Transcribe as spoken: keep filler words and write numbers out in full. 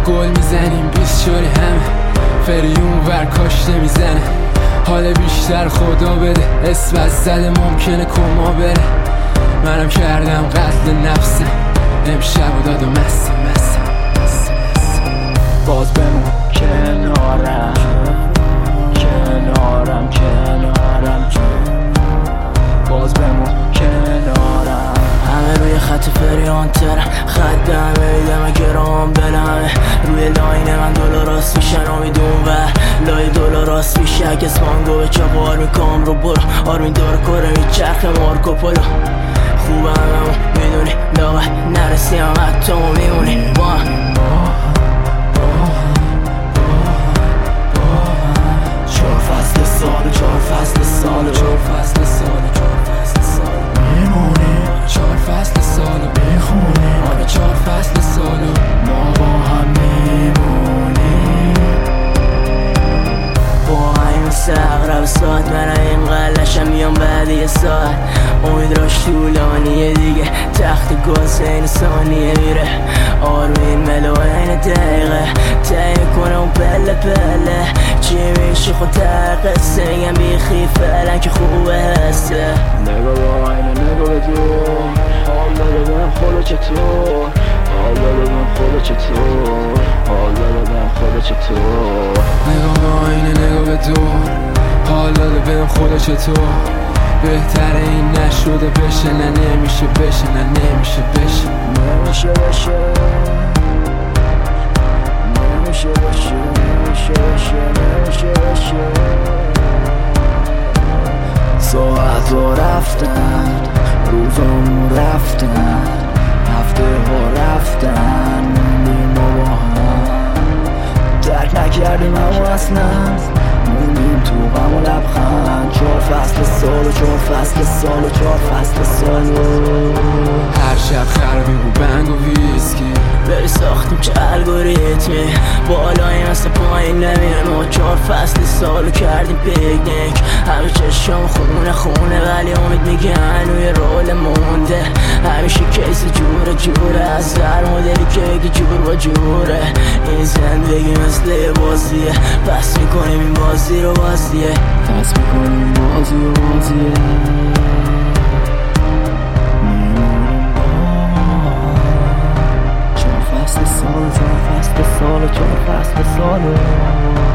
گل میزنیم بیست شوری همه فریون ور کاش نمیزنه. حال بیشتر خدا بده اسم از زده ممکنه کما بره. منم کردم قتل نفسم امشب و داد و مستم مستم باز بمون کنارم کنارم کنارم باز بمون کنارم. همه روی خط فریان ترم خط دمه ایدم گرام بلمه روی لاین من دلار راست میشن امیدون و لای دلار راست میشه اگه اسمانگو به چاق آرمی کام رو برو آرمین دور کره میچرخ مارکو پولو خوبم همون میدونی لاغه نرسیم حتی ما میمونی با چهار فصل سال چهار فصل سال چهار فصل سال چهار فصل سال میمونی چهار فصل سال میخونی آره چهار فصل سال ما با هم میمونی با این سقرب ساعت من این قلشم میام بعد یه ساعت امید راش طولانیه دیگه تخت گاز این ثانیه میره آروین ملو این دقیقه تایی میکنه اون پله پله چی میشه خود تر قصه میگم بیخی فعلا که خوبه هسته نگاه با اینه نگاه به دور حال داره بهم خدا چطور حال داره بهم خدا چطور حال داره بهم خدا چطور نگاه به آینه نگاه به دور حال داده بهم خدا چطور بهتره این نشده بشه نه نمیشه بشه نه نمیشه بشه نمیشه بشه نمیشه بشه نمیشه بشه نمیشه بشه ساعت ها رفتن روزامون رفتن هفته ها رفتن موندیم ما با هم درک نکردیم اما اصلا موندیم تو غم و لبخند چهار فصل سال و چهار فصل سال و چهار فصل سال هر شب خرابی بود بنگ و ویسکی بری ساختیم چه الگوریتمی بالایی مثل پایین نمیره ما چهار فصل سالو کردیم پیکنیک همه چشم خونه خونه ولی امید میگن روی رول مونده همیشه کیس جوره جوره از هر مدلی که بگی جور با جوره این زندگی مثل یه بازیه پس میکنیم این بازی رو بازیه پس میکنیم این بازی رو بازیه چهار فصل سال چهار فصل سال چهار فصل سال